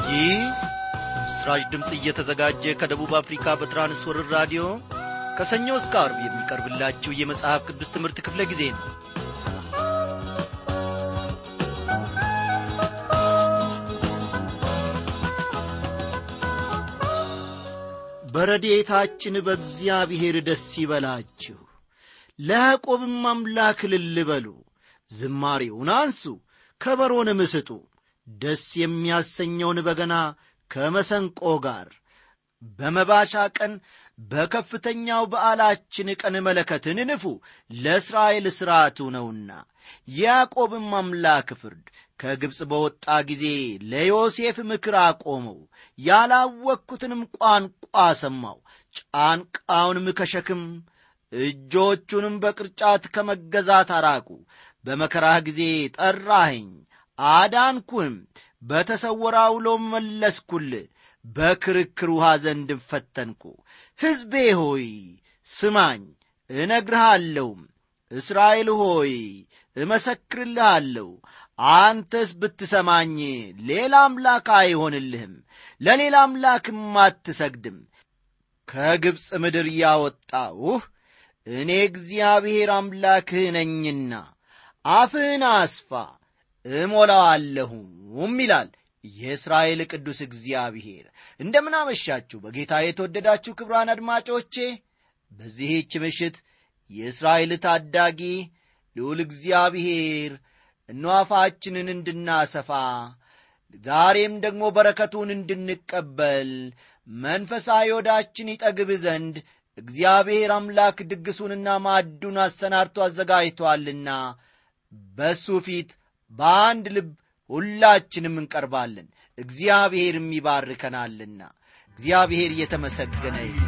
ይህ በምስራች ድምጽ እየተዘጋጀ ከደቡብ አፍሪካ በትራንስወርልድ ራዲዮ ከሰኞ እስከ ዓርብ የሚቀርብላችሁ የመጽሐፍ ቅዱስ ትምህርት ክፍለ ጊዜ ነው። በረድኤታችን በእግዚአብሔር ደስ ይበላችሁ፣ ለያዕቆብም አምላክ እልል በሉ፣ ዝማሬውን አንሱ፣ ከበሮንም ስጡ፣ ደስ የሚያሰኘውን በገና ከመሰንቆ ጋር። በመባቻ ቀን በከፍተኛው በዓላችን ቀን መለከትን ንፉ፣ ለእስራኤል ሥርዓቱ ነውና። ያዕቆብም አምላክ ፍርድ ከግብፅ በወጣ ጊዜ ለዮሴፍ ምክር አቆመው፣ ያላወቅኩትንም ቋንቋ ሰማው። ጫንቃውንም ከሸክም እጆቹንም በቅርጫት ከመገዛት አራቁ። በመከራህ ጊዜ ጠራኸኝ አዳንኩህም፣ በተሰወረ አውሎም መለስኩልህ፣ በክርክር ውሃ ዘንድ ፈተንኩ። ሕዝቤ ሆይ ስማኝ እነግርሃለሁም፣ እስራኤል ሆይ እመሰክርልሃለሁ። አንተስ ብትሰማኝ ሌላ አምላክ አይሆንልህም፣ ለሌላ አምላክም አትሰግድም። ከግብፅ ምድር ያወጣሁህ እኔ እግዚአብሔር አምላክህ ነኝና አፍህን አስፋ እሞላዋለሁም ይላል የእስራኤል ቅዱስ እግዚአብሔር። እንደምን አመሻችሁ በጌታ የተወደዳችሁ ክቡራን አድማጮቼ። በዚህች ምሽት የእስራኤል ታዳጊ ልዑል እግዚአብሔር እነሆ አፋችንን እንድናሰፋ ዛሬም ደግሞ በረከቱን እንድንቀበል መንፈሳዊ ሆዳችን ይጠግብ ዘንድ እግዚአብሔር አምላክ ድግሱንና ማዕዱን አሰናድቶ አዘጋጅቶአልና በሱ ፊት በአንድ ልብ ሁላችንም እንቀርባለን። እግዚአብሔርም ይባርከናልና እግዚአብሔር የተመሰገነ ይሁን።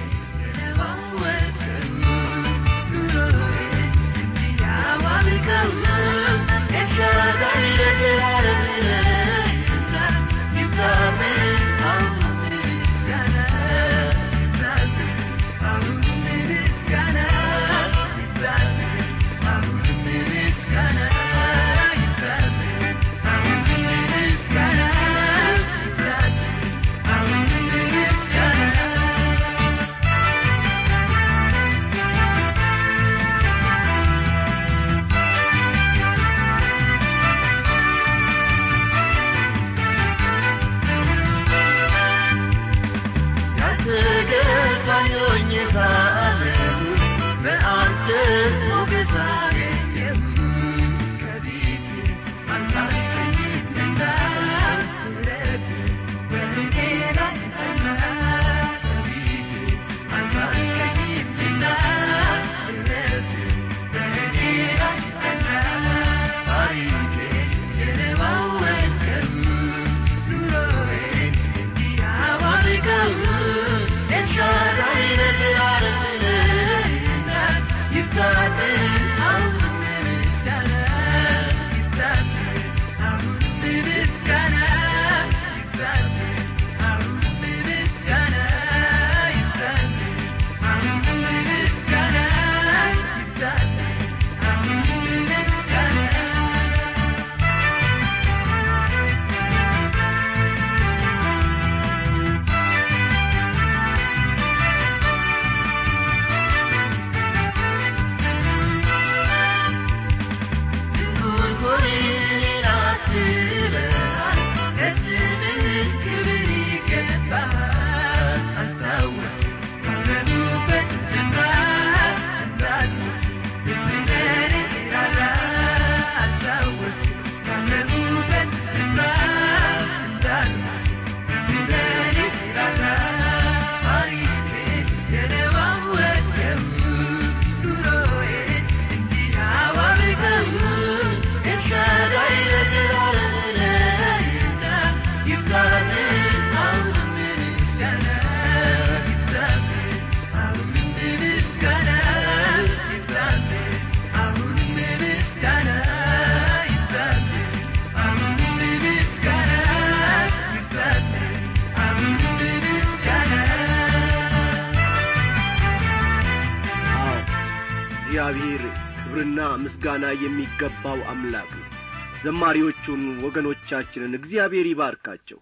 እግዚአብሔር ክብርና ምስጋና የሚገባው አምላክ ነው። ዘማሪዎቹን ወገኖቻችንን እግዚአብሔር ይባርካቸው።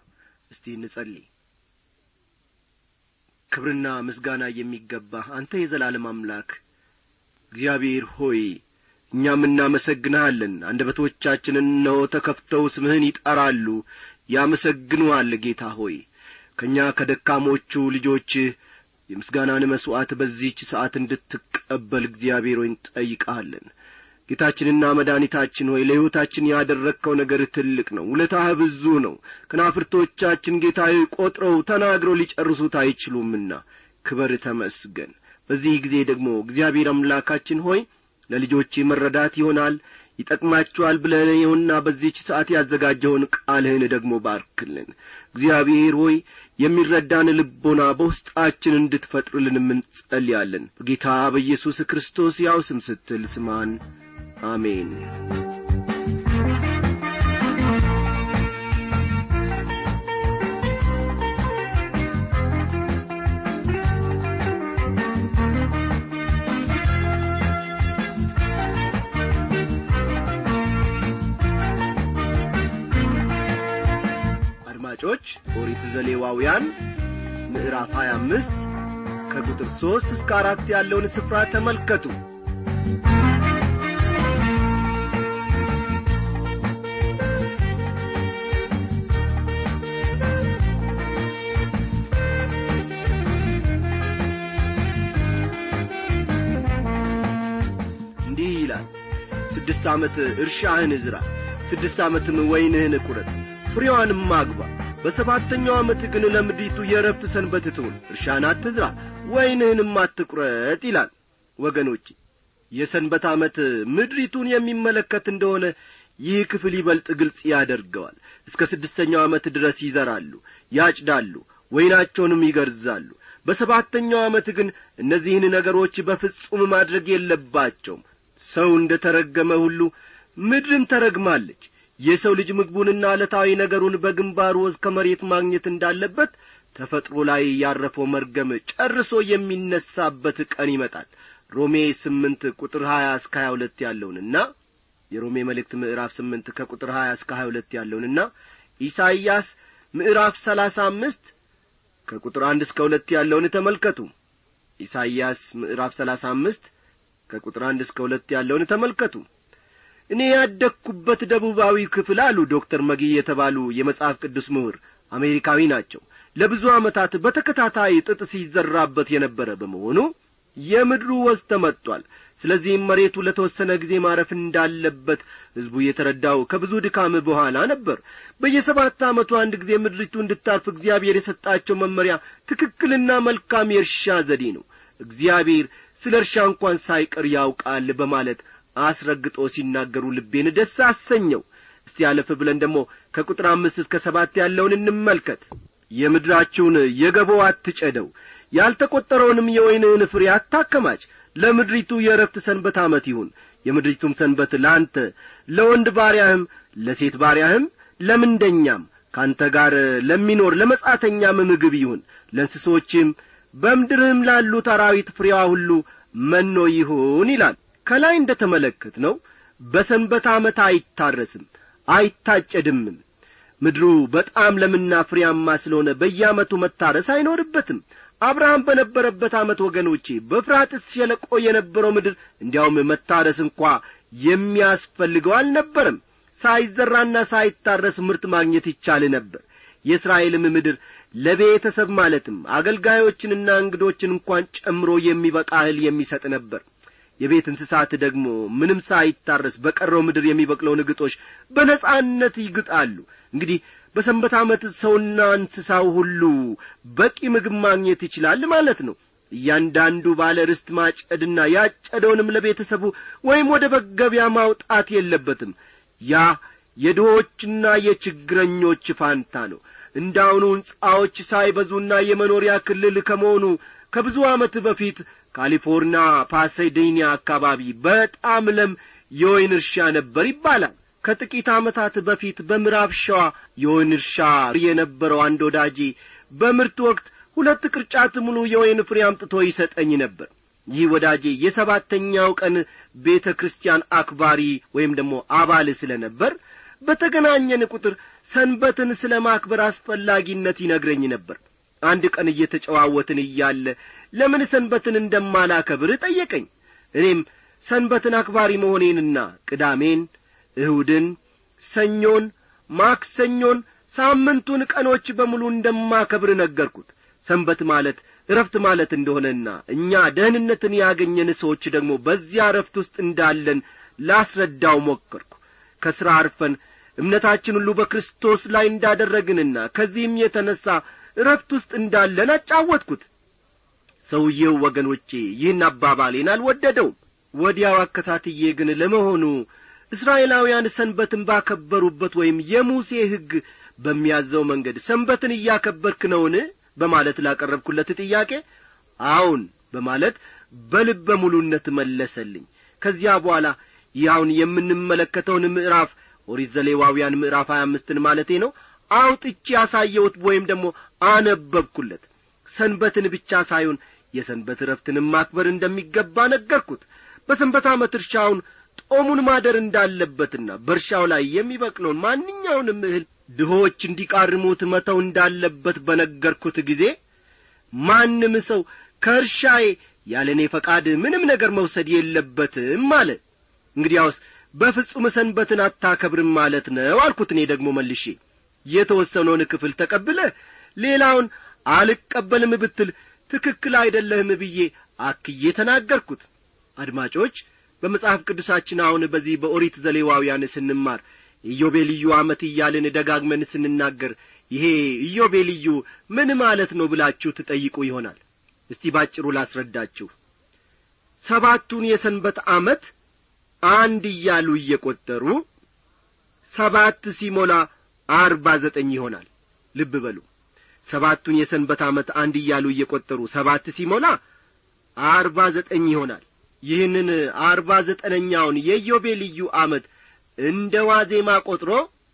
እስቲ እንጸልይ። ክብርና ምስጋና የሚገባህ አንተ የዘላለም አምላክ እግዚአብሔር ሆይ እኛም እናመሰግንሃለን። አንደበቶቻችንን ነው ተከፍተው ስምህን ይጠራሉ ያመሰግኑሃል። ጌታ ሆይ ከኛ ከደካሞቹ ልጆች የምስጋናን መስዋዕት በዚህች ሰዓት እንድትቀበል እግዚአብሔር ሆይ እንጠይቃለን። ጌታችንና መድኃኒታችን ሆይ ለሕይወታችን ያደረግከው ነገር ትልቅ ነው፣ ውለታህ ብዙ ነው። ከናፍርቶቻችን ጌታዬ ቆጥረው ተናግረው ሊጨርሱት አይችሉምና ክብር ተመስገን። በዚህ ጊዜ ደግሞ እግዚአብሔር አምላካችን ሆይ ለልጆች መረዳት ይሆናል ይጠቅማቸዋል ብለህ ነውና በዚህች ሰዓት ያዘጋጀውን ቃልህን ደግሞ ባርክልን። እግዚአብሔር ሆይ የሚረዳን ልቦና በውስጣችን እንድትፈጥርልን እንጸልያለን። በጌታ በኢየሱስ ክርስቶስ ያው ስም ስትል ስማን። አሜን። አድማጮች ኦሪት ዘሌዋውያን ምዕራፍ 25 ከቁጥር 3 እስከ 4 ያለውን ስፍራ ተመልከቱ። እንዲህ ይላል፣ 6 ዓመት እርሻህን ዝራ፣ 6 ዓመትም ወይንህን ቁረጥ፣ ፍሬዋንም አግባ። በሰባተኛው ዓመት ግን ለምድሪቱ የዕረፍት ሰንበት ትሁን፣ እርሻን አትዝራ፣ ወይንህንም አትቁረጥ ይላል። ወገኖች የሰንበት ዓመት ምድሪቱን የሚመለከት እንደሆነ ይህ ክፍል ይበልጥ ግልጽ ያደርገዋል። እስከ 6ኛው ዓመት ድረስ ይዘራሉ፣ ያጭዳሉ፣ ወይናቸውንም ይገርዛሉ። በሰባተኛው ዓመት ግን እነዚህን ነገሮች በፍጹም ማድረግ የለባቸውም። ሰው እንደ ተረገመ ሁሉ ምድርም ተረግማለች። የሰው ልጅ ምግቡንና ዕለታዊ ነገሩን በግንባሩ እስከ መሬት ማግኘት እንዳለበት ተፈጥሮ ላይ ያረፈው መርገም ጨርሶ የሚነሳበት ቀን ይመጣል። ሮሜ 8 ቁጥር 20 እስከ 22 ያለውንና የሮሜ መልእክት ምዕራፍ 8 ከቁጥር 20 እስከ 22 ያለውንና ኢሳይያስ ምዕራፍ 35 ከቁጥር 1 እስከ 2 ያለውን ተመልከቱ። ኢሳይያስ ምዕራፍ 35 ከቁጥር 1 እስከ 2 ያለውን ተመልከቱ። እኔ ያደግኩበት ደቡባዊ ክፍል አሉ ዶክተር መጊ የተባሉ የመጽሐፍ ቅዱስ ምሁር አሜሪካዊ ናቸው። ለብዙ ዓመታት በተከታታይ ጥጥ ሲዘራበት የነበረ በመሆኑ የምድሩ ወዝ ተመጥቷል። ስለዚህም መሬቱ ለተወሰነ ጊዜ ማረፍ እንዳለበት ሕዝቡ የተረዳው ከብዙ ድካም በኋላ ነበር። በየ7 ዓመቱ አንድ ጊዜ ምድሪቱ እንድታርፍ እግዚአብሔር የሰጣቸው መመሪያ ትክክልና መልካም የእርሻ ዘዴ ነው። እግዚአብሔር ስለ እርሻ እንኳን ሳይቀር ያውቃል በማለት አስረግጦ ሲናገሩ ልቤን ደስ አሰኘው። እስቲ ያለፈ ብለን ደግሞ ከቁጥር 5 እስከ 7 ያለውን እንመልከት። የምድራችሁን የገቦ አትጨደው፣ ያልተቆጠረውንም የወይንህን ፍሬ አታከማች። ለምድሪቱ የዕረፍት ሰንበት ዓመት ይሁን። የምድሪቱም ሰንበት ለአንተ ለወንድ ባሪያህም ለሴት ባሪያህም ለምንደኛም ካንተ ጋር ለሚኖር ለመጻተኛም ምግብ ይሁን። ለእንስሶችም በምድርህም ላሉት አራዊት ፍሬዋ ሁሉ መኖ ይሁን ይላል። ከላይ እንደተመለከትነው በሰንበት ዓመት አይታረስም አይታጨድምም። ምድሩ በጣም ለምና ፍሬያማ ስለሆነ በየዓመቱ መታረስ አይኖርበትም። አብርሃም በነበረበት ዓመት ወገኖቼ በፍራጥስ ሸለቆ የነበረው ምድር እንዲያውም መታረስ እንኳ የሚያስፈልገው አልነበረም። ሳይዘራና ሳይታረስ ምርት ማግኘት ይቻል ነበር። የእስራኤልም ምድር ለቤተሰብ ማለትም አገልጋዮችንና እንግዶችን እንኳን ጨምሮ የሚበቃ እህል የሚሰጥ ነበር። የቤት እንስሳት ደግሞ ምንም ሳይታረስ በቀረው ምድር የሚበቅለው ግጦሽ በነጻነት ይግጣሉ። እንግዲህ በሰንበት ዓመት ሰውና እንስሳው ሁሉ በቂ ምግብ ማግኘት ይችላል ማለት ነው። እያንዳንዱ ባለ ርስት ማጨድና ያጨደውንም ለቤተሰቡ ወይም ወደ በገበያ ማውጣት የለበትም። ያ የድሆችና የችግረኞች ፋንታ ነው። እንዳውኑ ሕንጻዎች ሳይበዙና የመኖሪያ ክልል ከመሆኑ ከብዙ ዓመት በፊት ካሊፎርኒያ ፓሳዲና አካባቢ በጣም ለም የወይን እርሻ ነበር ይባላል። ከጥቂት ዓመታት በፊት በምዕራብ ሸዋ የወይን እርሻ የነበረው አንድ ወዳጄ በምርት ወቅት 2 ቅርጫት ሙሉ የወይን ፍሬ አምጥቶ ይሰጠኝ ነበር። ይህ ወዳጄ የ7ኛው ቀን ቤተ ክርስቲያን አክባሪ ወይም ደግሞ አባል ስለነበር በተገናኘን ቁጥር ሰንበትን ስለ ማክበር አስፈላጊነት ይነግረኝ ነበር። አንድ ቀን እየተጨዋወትን እያለ ለምን ሰንበትን እንደማላከብር ጠየቀኝ። እኔም ሰንበትን አክባሪ መሆኔንና ቅዳሜን፣ እሁድን፣ ሰኞን፣ ማክሰኞን፣ ሳምንቱን ቀኖች በሙሉ እንደማከብር ነገርኩት። ሰንበት ማለት እረፍት ማለት እንደሆነና እኛ ደህንነትን ያገኘን ሰዎች ደግሞ በዚያ እረፍት ውስጥ እንዳለን ላስረዳው ሞከርኩ። ከሥራ አርፈን እምነታችን ሁሉ በክርስቶስ ላይ እንዳደረግንና ከዚህም የተነሣ እረፍት ውስጥ እንዳለን አጫወትኩት። ሰውየው ወገኖቼ ይህን አባባሌን አልወደደውም። ወዲያው አከታትዬ ግን ለመሆኑ እስራኤላውያን ሰንበትን ባከበሩበት ወይም የሙሴ ሕግ በሚያዘው መንገድ ሰንበትን እያከበርክ ነውን በማለት ላቀረብኩለት ጥያቄ አዎን በማለት በልበ ሙሉነት መለሰልኝ። ከዚያ በኋላ ያውን የምንመለከተውን ምዕራፍ ኦሪት ዘሌዋውያን ምዕራፍ 25ን ማለቴ ነው አውጥቼ ያሳየሁት ወይም ደግሞ አነበብኩለት። ሰንበትን ብቻ ሳይሆን የሰንበት ረፍትንም ማክበር እንደሚገባ ነገርኩት። በሰንበት ዓመት እርሻውን ጦሙን ማደር እንዳለበትና በእርሻው ላይ የሚበቅለውን ማንኛውንም እህል ድሆች እንዲቃርሙት መተው እንዳለበት በነገርኩት ጊዜ ማንም ሰው ከእርሻዬ ያለኔ ፈቃድ ምንም ነገር መውሰድ የለበትም አለ። እንግዲያውስ በፍጹም ሰንበትን አታከብርም ማለት ነው አልኩት። እኔ ደግሞ መልሼ የተወሰነውን ክፍል ተቀብለ ሌላውን አልቀበልም ብትል ትክክል አይደለህም ብዬ አክዬ ተናገርኩት። አድማጮች በመጽሐፍ ቅዱሳችን አሁን በዚህ በኦሪት ዘሌዋውያን ስንማር ኢዮቤልዩ ዓመት እያልን ደጋግመን ስንናገር ይሄ ኢዮቤልዩ ምን ማለት ነው ብላችሁ ትጠይቁ ይሆናል። እስቲ ባጭሩ ላስረዳችሁ። ሰባቱን የሰንበት ዓመት አንድ እያሉ እየቆጠሩ 7 ሲሞላ 49 ይሆናል። ልብ በሉ። ሰባቱን የሰንበት ዓመት አንድ እያሉ እየቆጠሩ 7 ሲሞላ 49 ይሆናል። ይህንን 49ኛውን የኢዮቤልዩ ዓመት እንደ ዋዜማ ቆጥሮ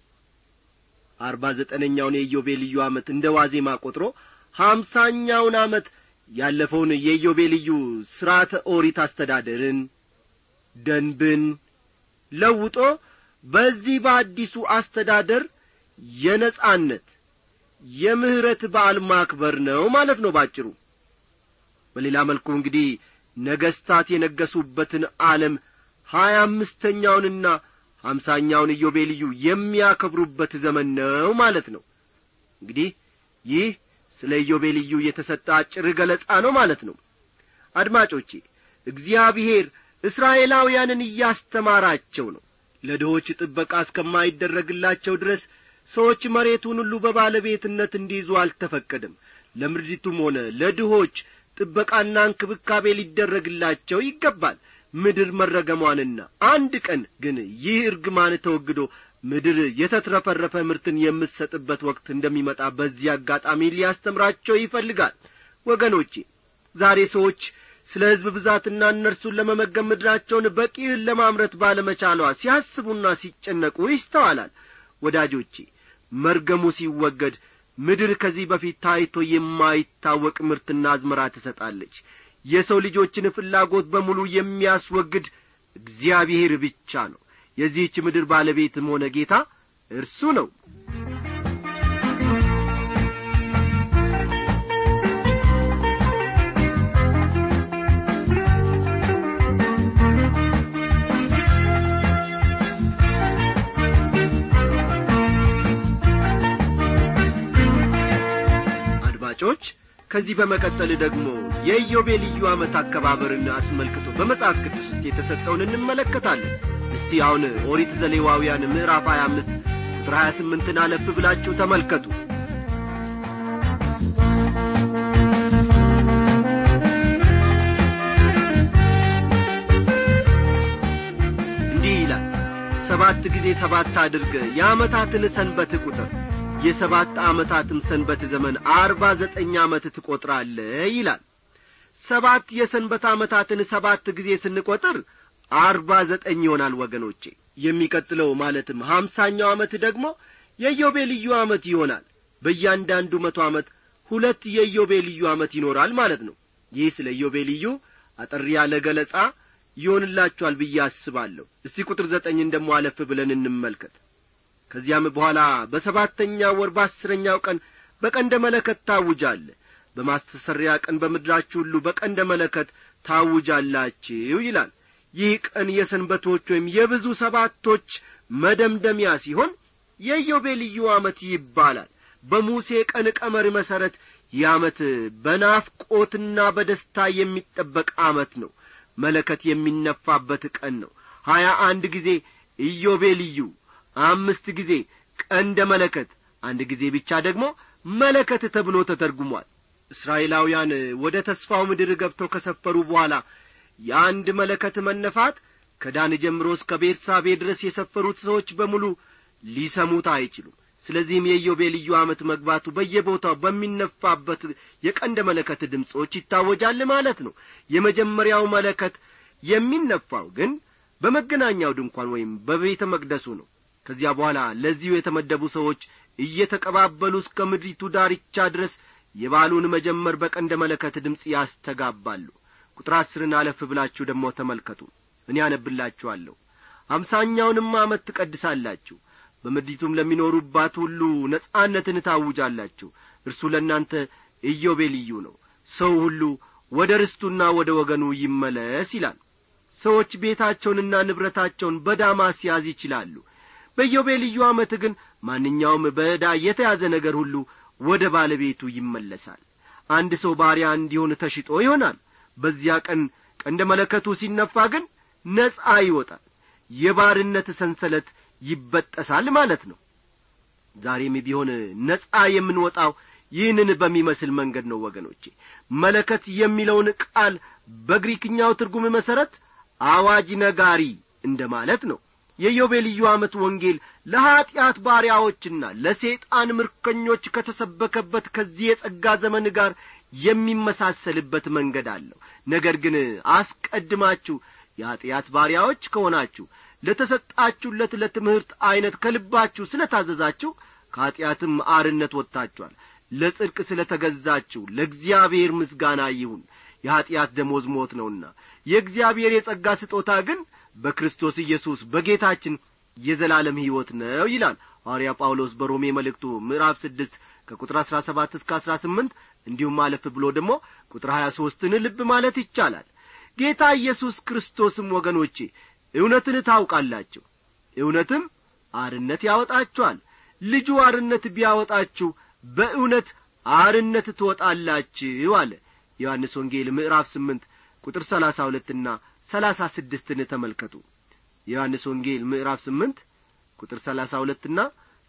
49ኛውን የኢዮቤልዩ ዓመት እንደ ዋዜማ ቆጥሮ 50ኛውን ዓመት ያለፈውን የኢዮቤልዩ ሥርዓተ ኦሪት አስተዳደርን ደንብን ለውጦ በዚህ በአዲሱ አስተዳደር የነጻነት የምህረት በዓል ማክበር ነው ማለት ነው ባጭሩ። በሌላ መልኩ እንግዲህ ነገስታት የነገሱበትን ዓለም 25ኛውንና 50ኛውን ኢዮቤልዩ የሚያከብሩበት ዘመን ነው ማለት ነው። እንግዲህ ይህ ስለ ኢዮቤልዩ የተሰጠ አጭር ገለጻ ነው ማለት ነው። አድማጮቼ እግዚአብሔር እስራኤላውያንን እያስተማራቸው ነው። ለድሆች ጥበቃ እስከማይደረግላቸው ድረስ ሰዎች መሬቱን ሁሉ በባለቤትነት እንዲይዙ አልተፈቀደም። ለምድሪቱም ሆነ ለድሆች ጥበቃና እንክብካቤ ሊደረግላቸው ይገባል። ምድር መረገሟንና አንድ ቀን ግን ይህ እርግማን ተወግዶ ምድር የተትረፈረፈ ምርትን የምትሰጥበት ወቅት እንደሚመጣ በዚህ አጋጣሚ ሊያስተምራቸው ይፈልጋል። ወገኖቼ ዛሬ ሰዎች ስለ ሕዝብ ብዛትና እነርሱን ለመመገብ ምድራቸውን በቂ እህል ለማምረት ባለመቻሏ ሲያስቡና ሲጨነቁ ይስተዋላል። ወዳጆቼ መርገሙ ሲወገድ ምድር ከዚህ በፊት ታይቶ የማይታወቅ ምርትና አዝመራ ትሰጣለች። የሰው ልጆችን ፍላጎት በሙሉ የሚያስወግድ እግዚአብሔር ብቻ ነው። የዚህች ምድር ባለቤትም ሆነ ጌታ እርሱ ነው። አድማጮች ከዚህ በመቀጠል ደግሞ የኢዮቤልዩ ዓመት አከባበርን አስመልክቶ በመጽሐፍ ቅዱስ ውስጥ የተሰጠውን እንመለከታለን። እስቲ አሁን ኦሪት ዘሌዋውያን ምዕራፍ 25 ቁጥር 28ን አለፍ ብላችሁ ተመልከቱ። እንዲህ ይላል፣ 7 ጊዜ 7 አድርገህ የዓመታትን ሰንበት ቁጥር፣ የሰባት ዓመታትም ሰንበት ዘመን 49 ዓመት ትቆጥራለህ ይላል። 7 የሰንበት ዓመታትን 7 ጊዜ ስንቆጥር 49 ይሆናል ወገኖቼ። የሚቀጥለው ማለትም 50ኛው ዓመት ደግሞ የኢዮቤልዩ ዓመት ይሆናል። በእያንዳንዱ 100 ዓመት 2 የኢዮቤልዩ ዓመት ይኖራል ማለት ነው። ይህ ስለ ኢዮቤልዩ አጠር ያለ ገለጻ ይሆንላችኋል ብዬ አስባለሁ። እስቲ ቁጥር 9 እንደሞ አለፍ ብለን እንመልከት። ከዚያም በኋላ በሰባተኛው ወር በ10ኛው ቀን በቀንደ መለከት ታውጃለህ። በማስተሰሪያ ቀን በምድራችሁ ሁሉ በቀንደ መለከት ታውጃላችሁ ይላል። ይህ ቀን የሰንበቶች ወይም የብዙ ሰባቶች መደምደሚያ ሲሆን የኢዮቤልዩ ዓመት ይባላል። በሙሴ ቀን ቀመር መሠረት ይህ ዓመት በናፍቆትና በደስታ የሚጠበቅ ዓመት ነው። መለከት የሚነፋበት ቀን ነው። 21 ጊዜ ኢዮቤልዩ፣ 5 ጊዜ ቀንደ መለከት፣ 1 ጊዜ ብቻ ደግሞ መለከት ተብሎ ተተርጉሟል። እስራኤላውያን ወደ ተስፋው ምድር ገብተው ከሰፈሩ በኋላ የአንድ መለከት መነፋት ከዳን ጀምሮ እስከ ቤርሳቤ ድረስ የሰፈሩት ሰዎች በሙሉ ሊሰሙት አይችሉም። ስለዚህም የኢዮቤልዩ ዓመት መግባቱ በየቦታው በሚነፋበት የቀንደ መለከት ድምጾች ይታወጃል ማለት ነው። የመጀመሪያው መለከት የሚነፋው ግን በመገናኛው ድንኳን ወይም በቤተ መቅደሱ ነው። ከዚያ በኋላ ለዚሁ የተመደቡ ሰዎች እየተቀባበሉ እስከ ምድሪቱ ዳርቻ ድረስ የበዓሉን መጀመር በቀንደ መለከት ድምጽ ያስተጋባሉ። ቁጥር 10 አለፍ ብላችሁ ደግሞ ተመልከቱ። እኔ አነብላችኋለሁ። 50ኛውንም ዓመት ትቀድሳላችሁ፣ በምድሪቱም ለሚኖሩባት ሁሉ ነጻነትን ታውጃላችሁ። እርሱ ለእናንተ ኢዮቤልዩ ነው። ሰው ሁሉ ወደ ርስቱና ወደ ወገኑ ይመለስ ይላል። ሰዎች ቤታቸውንና ንብረታቸውን በዕዳ ማስያዝ ይችላሉ። በኢዮቤልዩ ዓመት ግን ማንኛውም በዕዳ የተያዘ ነገር ሁሉ ወደ ባለቤቱ ይመለሳል። አንድ ሰው ባሪያ እንዲሆን ተሽጦ ይሆናል። በዚያ ቀን ቀንደ መለከቱ ሲነፋ ግን ነጻ ይወጣል። የባርነት ሰንሰለት ይበጠሳል ማለት ነው። ዛሬም ቢሆን ነጻ የምንወጣው ይህንን በሚመስል መንገድ ነው ወገኖቼ። መለከት የሚለውን ቃል በግሪክኛው ትርጉም መሠረት አዋጅ ነጋሪ እንደማለት ነው። የኢዮቤልዩ ዓመት ወንጌል ለኀጢአት ባሪያዎችና ለሰይጣን ምርኮኞች ከተሰበከበት ከዚህ የጸጋ ዘመን ጋር የሚመሳሰልበት መንገድ አለው። ነገር ግን አስቀድማችሁ የኀጢአት ባሪያዎች ከሆናችሁ ለተሰጣችሁለት ለትምህርት ዐይነት ከልባችሁ ስለ ታዘዛችሁ ከኀጢአትም አርነት ወጥታችኋል። ለጽድቅ ስለ ተገዛችሁ ለእግዚአብሔር ምስጋና ይሁን። የኀጢአት ደሞዝ ሞት ነውና የእግዚአብሔር የጸጋ ስጦታ ግን በክርስቶስ ኢየሱስ በጌታችን የዘላለም ሕይወት ነው ይላል ሐዋርያ ጳውሎስ በሮሜ መልእክቱ ምዕራፍ 6 ከቁጥር 17 እስከ 18 እንዲሁም አለፍ ብሎ ደግሞ ቁጥር 23ን ልብ ማለት ይቻላል። ጌታ ኢየሱስ ክርስቶስም ወገኖቼ እውነትን ታውቃላችሁ፣ እውነትም አርነት ያወጣችኋል። ልጁ አርነት ቢያወጣችሁ በእውነት አርነት ትወጣላችሁ አለ። ዮሐንስ ወንጌል ምዕራፍ 8 ቁጥር 32 እና 36ን ተመልከቱ። ዮሐንስ ወንጌል ምዕራፍ 8 ቁጥር 32 እና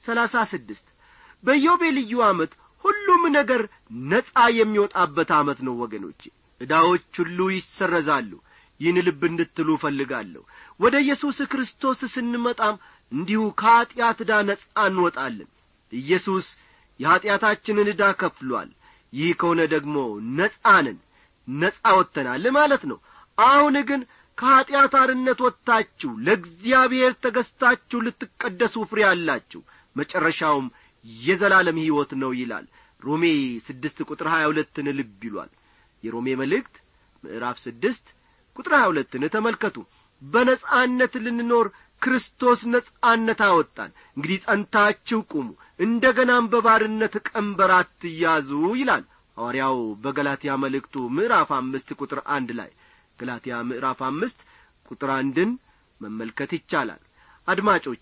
36። በኢዮቤልዩ ዓመት ሁሉም ነገር ነጻ የሚወጣበት ዓመት ነው ወገኖቼ። ዕዳዎች ሁሉ ይሰረዛሉ። ይህን ልብ እንድትሉ እፈልጋለሁ። ወደ ኢየሱስ ክርስቶስ ስንመጣም እንዲሁ ከኀጢአት ዕዳ ነጻ እንወጣለን። ኢየሱስ የኀጢአታችንን ዕዳ ከፍሏል። ይህ ከሆነ ደግሞ ነጻ ነን፣ ነጻ ወጥተናል ማለት ነው። አሁን ግን ከኀጢአት አርነት ወጥታችሁ ለእግዚአብሔር ተገዝታችሁ ልትቀደሱ ፍሬ አላችሁ፣ መጨረሻውም የዘላለም ሕይወት ነው ይላል ሮሜ 6 ቁጥር 22ን ልብ ይሏል። የሮሜ መልእክት ምዕራፍ 6 ቁጥር 22ን ተመልከቱ። በነጻነት ልንኖር ክርስቶስ ነጻነት አወጣን። እንግዲህ ጸንታችሁ ቁሙ፣ እንደገናም በባርነት ቀንበር አትያዙ ይላል ሐዋርያው በገላትያ መልእክቱ ምዕራፍ 5 ቁጥር 1 ላይ። ገላትያ ምዕራፍ 5 ቁጥር 1ን መመልከት ይቻላል። አድማጮቼ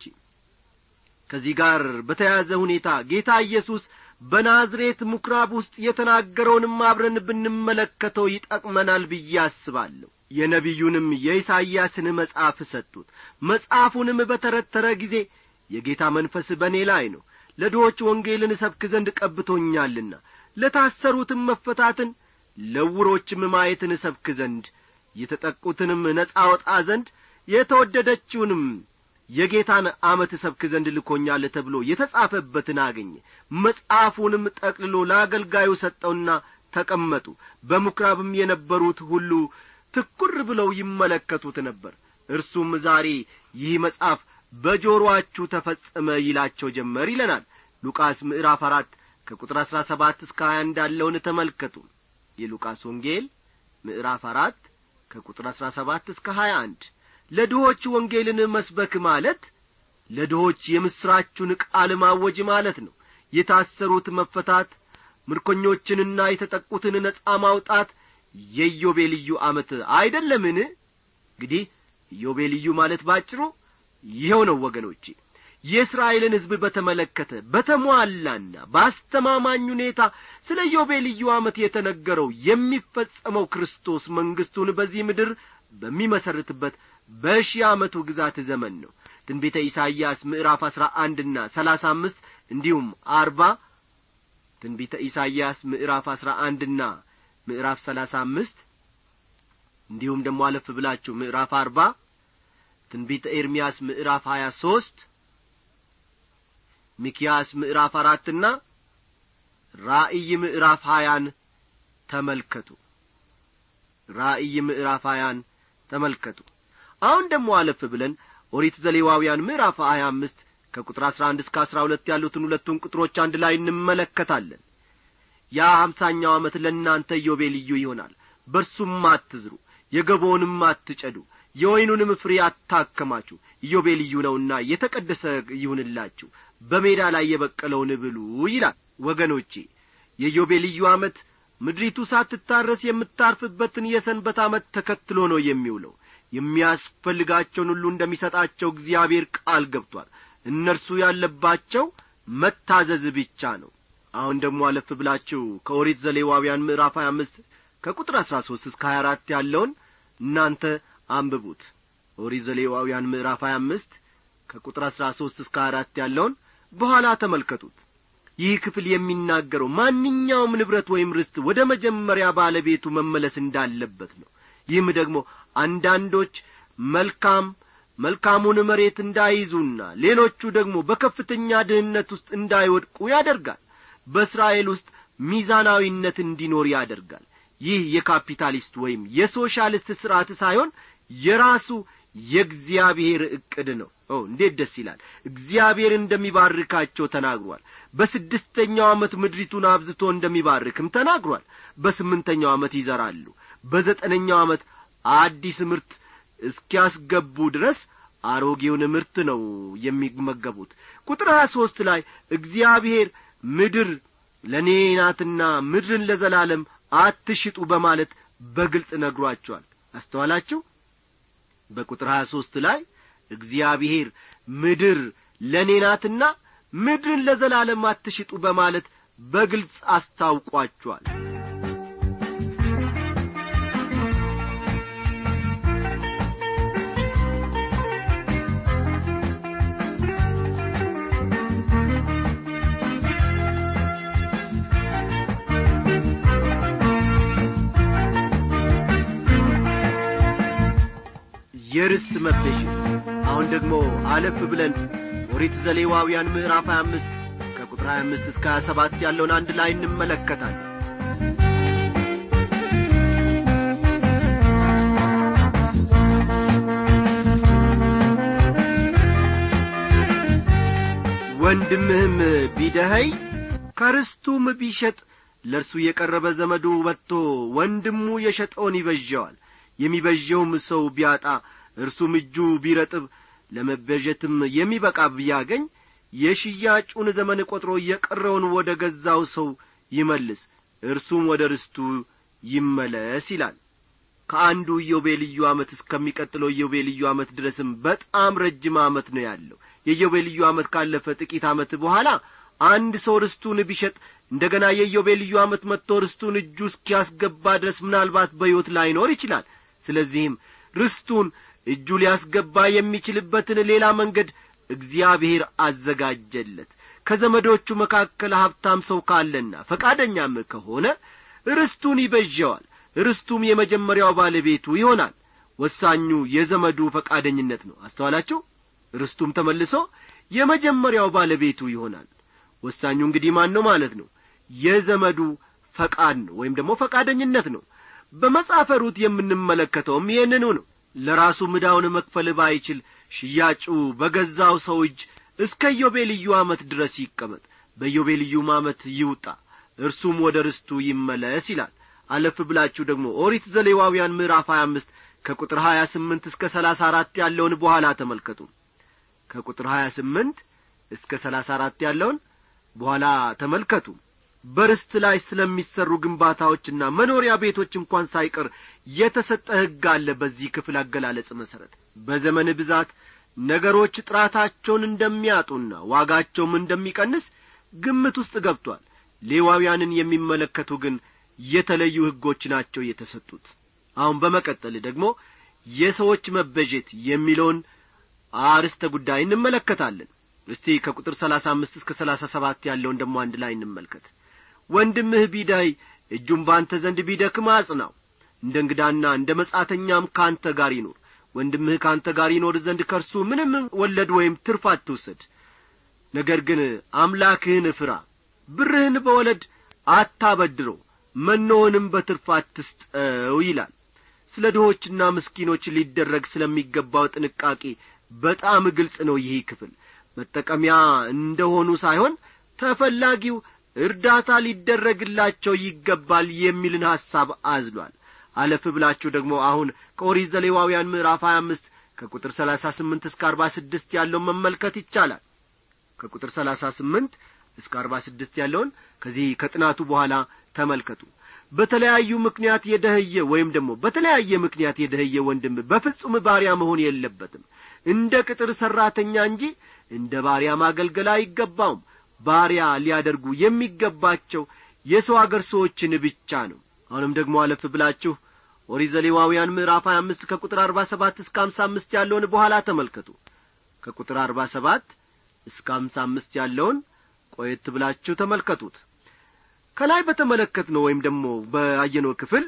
ከዚህ ጋር በተያያዘ ሁኔታ ጌታ ኢየሱስ በናዝሬት ምኵራብ ውስጥ የተናገረውንም አብረን ብንመለከተው ይጠቅመናል ብዬ አስባለሁ። የነቢዩንም የኢሳይያስን መጽሐፍ ሰጡት። መጽሐፉንም በተረተረ ጊዜ የጌታ መንፈስ በእኔ ላይ ነው፣ ለድሆች ወንጌልን እሰብክ ዘንድ ቀብቶኛልና፣ ለታሰሩትም መፈታትን፣ ለዕውሮችም ማየትን እሰብክ ዘንድ፣ የተጠቁትንም ነጻ አወጣ ዘንድ፣ የተወደደችውንም የጌታን ዓመት እሰብክ ዘንድ ልኮኛል ተብሎ የተጻፈበትን አገኘ። መጽሐፉንም ጠቅልሎ ለአገልጋዩ ሰጠውና ተቀመጡ። በምኵራብም የነበሩት ሁሉ ትኩር ብለው ይመለከቱት ነበር። እርሱም ዛሬ ይህ መጽሐፍ በጆሮአችሁ ተፈጸመ ይላቸው ጀመር ይለናል። ሉቃስ ምዕራፍ 4 ከቁጥር 17 እስከ 20 እንዳለውን ተመልከቱ። የሉቃስ ወንጌል ምዕራፍ 4 ከቁጥር 17 እስከ 21። ለድሆች ወንጌልን መስበክ ማለት ለድሆች የምስራቹን ቃል ማወጅ ማለት ነው። የታሰሩት መፈታት፣ ምርኮኞችንና የተጠቁትን ነጻ ማውጣት የኢዮቤልዩ ዓመት አይደለምን? እንግዲህ ኢዮቤልዩ ማለት ባጭሩ ይሄው ነው ወገኖቼ። የእስራኤልን ሕዝብ በተመለከተ በተሟላና በአስተማማኝ ሁኔታ ስለ ኢዮቤልዩ ዓመት የተነገረው የሚፈጸመው ክርስቶስ መንግሥቱን በዚህ ምድር በሚመሰርትበት በሺህ ዓመቱ ግዛት ዘመን ነው። ትንቢተ ኢሳይያስ ምዕራፍ 11 እና 35 እንዲሁም 40፣ ትንቢተ ኢሳይያስ ምዕራፍ 11 እና ምዕራፍ 35 እንዲሁም ደግሞ አለፍ ብላችሁ ምዕራፍ 40፣ ትንቢተ ኤርምያስ ምዕራፍ 23፣ ሚክያስ ምዕራፍ 4 እና ራእይ ምዕራፍ 20ን ተመልከቱ። ራእይ ምዕራፍ 20ን ተመልከቱ። አሁን ደግሞ አለፍ ብለን ኦሪት ዘሌዋውያን ምዕራፍ 25 ከቁጥር 11 እስከ 12 ያሉትን ሁለቱን ቁጥሮች አንድ ላይ እንመለከታለን። ያ 50ኛው ዓመት ለእናንተ ኢዮቤልዩ ይሆናል። በርሱም አትዝሩ፣ የገቦንም አትጨዱ፣ የወይኑንም ፍሬ አታከማቹ። ኢዮቤልዩ ነውና የተቀደሰ ይሁንላችሁ፣ በሜዳ ላይ የበቀለውን ብሉ ይላል። ወገኖቼ የኢዮቤልዩ ዓመት ምድሪቱ ሳትታረስ የምታርፍበትን የሰንበት ዓመት ተከትሎ ነው የሚውለው። የሚያስፈልጋቸውን ሁሉ እንደሚሰጣቸው እግዚአብሔር ቃል ገብቷል። እነርሱ ያለባቸው መታዘዝ ብቻ ነው። አሁን ደግሞ አለፍ ብላችሁ ከኦሪት ዘሌዋውያን ምዕራፍ 25 ከቁጥር 13 እስከ 24 ያለውን እናንተ አንብቡት። ኦሪት ዘሌዋውያን ምዕራፍ 25 ከቁጥር 13 እስከ 24 ያለውን በኋላ ተመልከቱት። ይህ ክፍል የሚናገረው ማንኛውም ንብረት ወይም ርስት ወደ መጀመሪያ ባለቤቱ መመለስ እንዳለበት ነው። ይህም ደግሞ አንዳንዶች መልካሙን መሬት እንዳይዙና ሌሎቹ ደግሞ በከፍተኛ ድህነት ውስጥ እንዳይወድቁ ያደርጋል። በእስራኤል ውስጥ ሚዛናዊነት እንዲኖር ያደርጋል። ይህ የካፒታሊስት ወይም የሶሻሊስት ሥርዓት ሳይሆን የራሱ የእግዚአብሔር ዕቅድ ነው። እንዴት ደስ ይላል! እግዚአብሔር እንደሚባርካቸው ተናግሯል። በስድስተኛው ዓመት ምድሪቱን አብዝቶ እንደሚባርክም ተናግሯል። በስምንተኛው ዓመት ይዘራሉ፣ በዘጠነኛው ዓመት አዲስ ምርት እስኪያስገቡ ድረስ አሮጌውን ምርት ነው የሚመገቡት። ቁጥር 23 ላይ እግዚአብሔር ምድር ለኔ ናትና ምድርን ለዘላለም አትሽጡ በማለት በግልጽ ነግሯቸዋል። አስተዋላችሁ? በቁጥር 23 ላይ እግዚአብሔር ምድር ለኔ ናትና ምድርን ለዘላለም አትሽጡ በማለት በግልጽ አስታውቋቸዋል። የርስት መቤዠት። አሁን ደግሞ አለፍ ብለን ኦሪት ዘሌዋውያን ምዕራፍ 25 ከቁጥር 25 እስከ 27 ያለውን አንድ ላይ እንመለከታለን። ወንድምህም ቢደኸይ ከርስቱም ቢሸጥ ለእርሱ የቀረበ ዘመዱ ወጥቶ ወንድሙ የሸጠውን ይበዠዋል። የሚበዠውም ሰው ቢያጣ እርሱም እጁ ቢረጥብ ለመበዠትም የሚበቃ ቢያገኝ የሽያጩን ዘመን ቆጥሮ የቀረውን ወደ ገዛው ሰው ይመልስ፣ እርሱም ወደ ርስቱ ይመለስ ይላል። ከአንዱ ኢዮቤልዩ ዓመት እስከሚቀጥለው ኢዮቤልዩ ዓመት ድረስም በጣም ረጅም ዓመት ነው ያለው። የኢዮቤልዩ ዓመት ካለፈ ጥቂት ዓመት በኋላ አንድ ሰው ርስቱን ቢሸጥ እንደገና የኢዮቤልዩ ዓመት መጥቶ ርስቱን እጁ እስኪያስገባ ድረስ ምናልባት በሕይወት ላይኖር ይችላል። ስለዚህም ርስቱን እጁ ሊያስገባ የሚችልበትን ሌላ መንገድ እግዚአብሔር አዘጋጀለት። ከዘመዶቹ መካከል ሀብታም ሰው ካለና ፈቃደኛም ከሆነ ርስቱን ይበዠዋል። ርስቱም የመጀመሪያው ባለቤቱ ይሆናል። ወሳኙ የዘመዱ ፈቃደኝነት ነው። አስተዋላችሁ? ርስቱም ተመልሶ የመጀመሪያው ባለቤቱ ይሆናል። ወሳኙ እንግዲህ ማን ነው ማለት ነው? የዘመዱ ፈቃድ ነው ወይም ደግሞ ፈቃደኝነት ነው። በመጽሐፈ ሩት የምንመለከተውም ይህንኑ ነው። ለራሱ ምዳውን መክፈል ባይችል ሽያጩ በገዛው ሰው እጅ እስከ ኢዮቤልዩ ዓመት ድረስ ይቀመጥ፣ በኢዮቤልዩም ዓመት ይውጣ፣ እርሱም ወደ ርስቱ ይመለስ ይላል። አለፍ ብላችሁ ደግሞ ኦሪት ዘሌዋውያን ምዕራፍ 25 ከቁጥር 28 እስከ 34 ያለውን በኋላ ተመልከቱ። ከቁጥር 28 እስከ 34 ያለውን በኋላ ተመልከቱ። በርስት ላይ ስለሚሰሩ ግንባታዎችና መኖሪያ ቤቶች እንኳን ሳይቀር የተሰጠ ሕግ አለ። በዚህ ክፍል አገላለጽ መሰረት በዘመን ብዛት ነገሮች ጥራታቸውን እንደሚያጡና ዋጋቸውም እንደሚቀንስ ግምት ውስጥ ገብቷል። ሌዋውያንን የሚመለከቱ ግን የተለዩ ሕጎች ናቸው የተሰጡት። አሁን በመቀጠል ደግሞ የሰዎች መበጀት የሚለውን አርስተ ጉዳይ እንመለከታለን። እስቲ ከቁጥር 35 እስከ 37 ያለውን ደግሞ አንድ ላይ እንመልከት። ወንድምህ ቢዳይ እጁም ባንተ ዘንድ ቢደክም አጽናው፣ እንደ እንግዳና እንደ መጻተኛም ካንተ ጋር ይኑር። ወንድምህ ካንተ ጋር ይኖር ዘንድ ከርሱ ምንም ወለድ ወይም ትርፍ አትውሰድ። ነገር ግን አምላክህን ፍራ፣ ብርህን በወለድ አታበድረው፣ መኖንም በትርፍ አትስጠው ይላል። ስለ ድሆችና ምስኪኖች ሊደረግ ስለሚገባው ጥንቃቄ በጣም ግልጽ ነው። ይህ ክፍል መጠቀሚያ እንደሆኑ ሳይሆን ተፈላጊው እርዳታ ሊደረግላቸው ይገባል የሚልን ሐሳብ አዝሏል። አለፍ ብላችሁ ደግሞ አሁን ከኦሪት ዘሌዋውያን ምዕራፍ 25 ከቁጥር 38 እስከ 46 ያለውን መመልከት ይቻላል። ከቁጥር 38 እስከ 46 ያለውን ከዚህ ከጥናቱ በኋላ ተመልከቱ። በተለያዩ ምክንያት የደህየ ወይም ደግሞ በተለያየ ምክንያት የደህየ ወንድም በፍጹም ባሪያ መሆን የለበትም። እንደ ቅጥር ሰራተኛ እንጂ እንደ ባሪያ ማገልገል አይገባውም። ባሪያ ሊያደርጉ የሚገባቸው የሰው አገር ሰዎችን ብቻ ነው። አሁንም ደግሞ አለፍ ብላችሁ ኦሪት ዘሌዋውያን ምዕራፍ 25 ከቁጥር 47 እስከ 55 ያለውን በኋላ ተመልከቱ። ከቁጥር 47 እስከ 55 ያለውን ቆየት ብላችሁ ተመልከቱት። ከላይ በተመለከትነው ወይም ደግሞ በአየነው ክፍል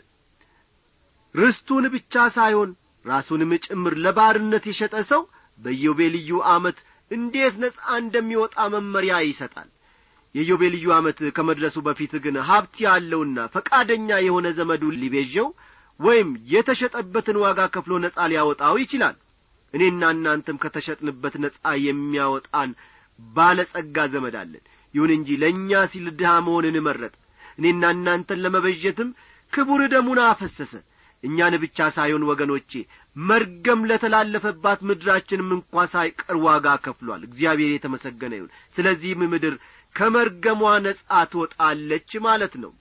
ርስቱን ብቻ ሳይሆን ራሱንም ጭምር ለባርነት የሸጠ ሰው በኢዮቤልዩ ዓመት እንዴት ነጻ እንደሚወጣ መመሪያ ይሰጣል። የኢዮቤልዩ ዓመት ከመድረሱ በፊት ግን ሀብት ያለውና ፈቃደኛ የሆነ ዘመዱ ሊቤዠው ወይም የተሸጠበትን ዋጋ ከፍሎ ነጻ ሊያወጣው ይችላል። እኔና እናንተም ከተሸጥንበት ነጻ የሚያወጣን ባለጸጋ ዘመድ አለን። ይሁን እንጂ ለእኛ ሲል ድሃ መሆንን መረጠ። እኔና እናንተን ለመበጀትም ክቡር ደሙን አፈሰሰ። እኛን ብቻ ሳይሆን ወገኖቼ መርገም ለተላለፈባት ምድራችንም እንኳን ሳይቀር ዋጋ ከፍሏል። እግዚአብሔር የተመሰገነ ይሁን። ስለዚህም ምድር ከመርገሟ ነጻ ትወጣለች ማለት ነው።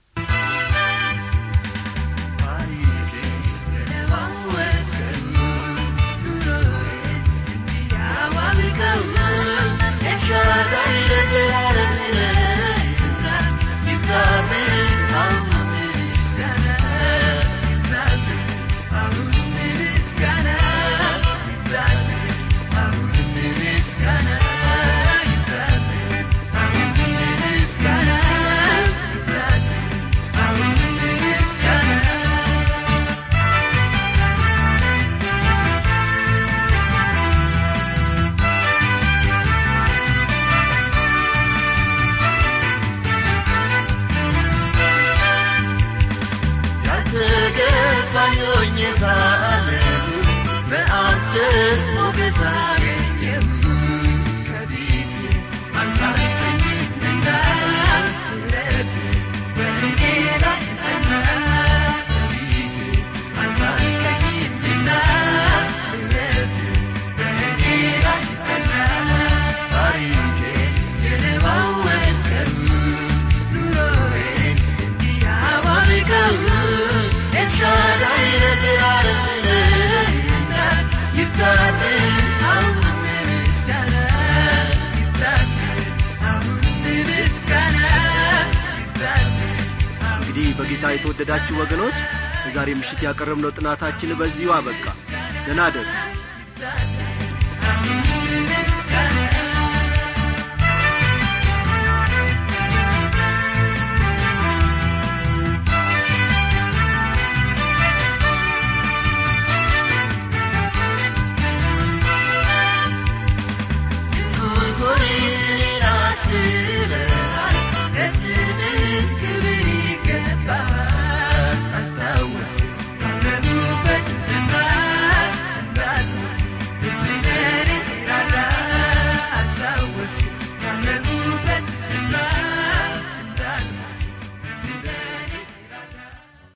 የተወደዳችሁ ወገኖች ዛሬ ምሽት ያቀረብነው ጥናታችን በዚሁ አበቃ። ደህና እደሩ።